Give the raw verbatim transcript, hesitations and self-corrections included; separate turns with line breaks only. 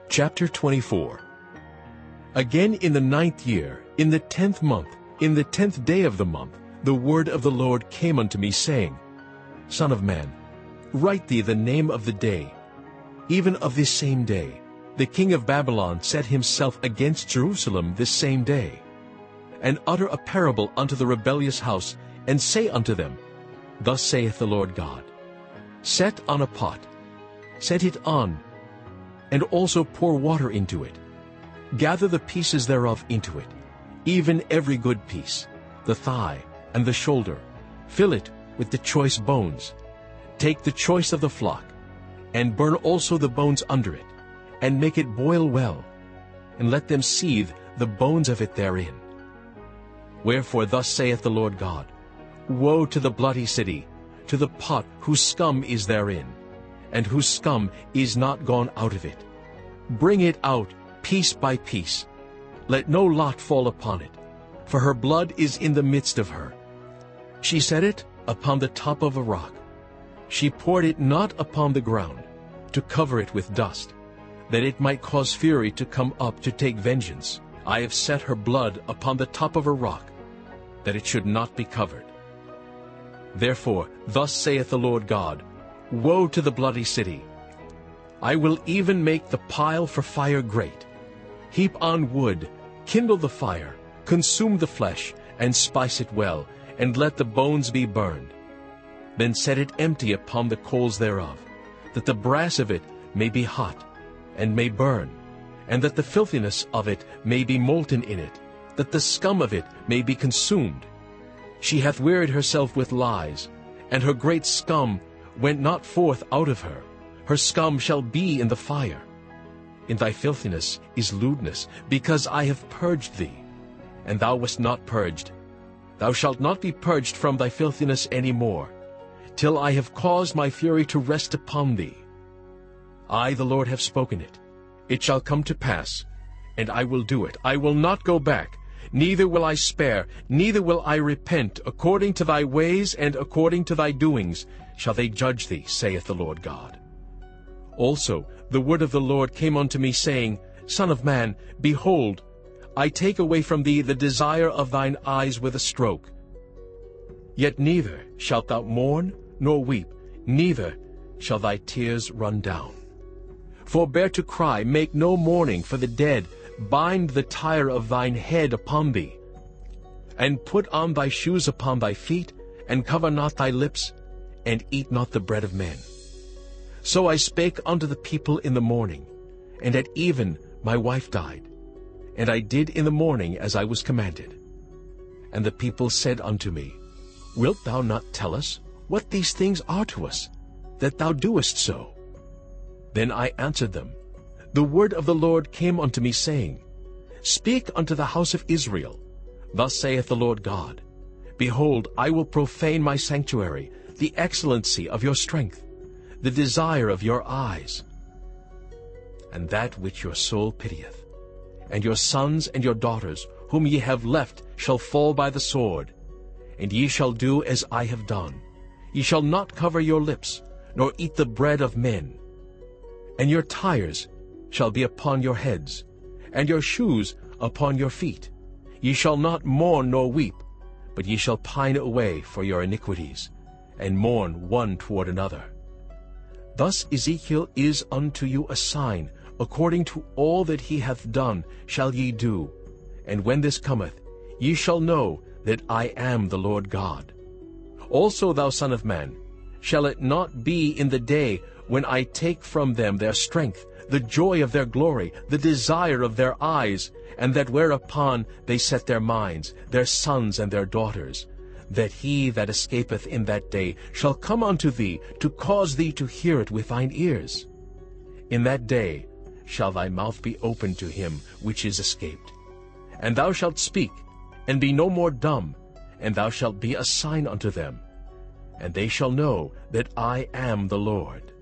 Chapter twenty-four. Again in the ninth year, in the tenth month, in the tenth day of the month, the word of the Lord came unto me, saying, Son of man, write thee the name of the day. Even of this same day, the king of Babylon set himself against Jerusalem this same day. And utter a parable unto the rebellious house, and say unto them, Thus saith the Lord God, Set on a pot, set it on, and also pour water into it. Gather the pieces thereof into it, even every good piece, the thigh and the shoulder. Fill it with the choice bones. Take the choice of the flock, and burn also the bones under it, and make it boil well, and let them seethe the bones of it therein. Wherefore thus saith the Lord God, Woe to the bloody city, to the pot whose scum is therein, and whose scum is not gone out of it. Bring it out piece by piece. Let no lot fall upon it, for her blood is in the midst of her. She set it upon the top of a rock. She poured it not upon the ground, to cover it with dust, that it might cause fury to come up to take vengeance. I have set her blood upon the top of a rock, that it should not be covered. Therefore thus saith the Lord God, Woe to the bloody city! I will even make the pile for fire great. Heap on wood, kindle the fire, consume the flesh, and spice it well, and let the bones be burned. Then set it empty upon the coals thereof, that the brass of it may be hot, and may burn, and that the filthiness of it may be molten in it, that the scum of it may be consumed. She hath wearied herself with lies, and her great scum went not forth out of her. Her scum shall be in the fire. In thy filthiness is lewdness, because I have purged thee, and thou wast not purged. Thou shalt not be purged from thy filthiness any more, till I have caused my fury to rest upon thee. I, the Lord, have spoken it. It shall come to pass, and I will do it. I will not go back, neither will I spare, neither will I repent. According to thy ways and according to thy doings shall they judge thee, saith the Lord God. Also the word of the Lord came unto me, saying, Son of man, behold, I take away from thee the desire of thine eyes with a stroke. Yet neither shalt thou mourn nor weep, neither shall thy tears run down. Forbear to cry, make no mourning for the dead, bind the tire of thine head upon thee, and put on thy shoes upon thy feet, and cover not thy lips, and eat not the bread of men. So I spake unto the people in the morning, and at even my wife died. And I did in the morning as I was commanded. And the people said unto me, Wilt thou not tell us what these things are to us, that thou doest so? Then I answered them, The word of the Lord came unto me, saying, Speak unto the house of Israel, Thus saith the Lord God, Behold, I will profane my sanctuary, the excellency of your strength, the desire of your eyes, and that which your soul pitieth. And your sons and your daughters, whom ye have left, shall fall by the sword. And ye shall do as I have done. Ye shall not cover your lips, nor eat the bread of men. And your tires shall be upon your heads, and your shoes upon your feet. Ye shall not mourn nor weep, but ye shall pine away for your iniquities, and mourn one toward another. Thus Ezekiel is unto you a sign, according to all that he hath done shall ye do. And when this cometh, ye shall know that I am the Lord God. Also, thou son of man, shall it not be in the day when I take from them their strength, the joy of their glory, the desire of their eyes, and that whereupon they set their minds, their sons and their daughters, that he that escapeth in that day shall come unto thee, to cause thee to hear it with thine ears? In that day shall thy mouth be opened to him which is escaped. And thou shalt speak, and be no more dumb, and thou shalt be a sign unto them, and they shall know that I am the Lord.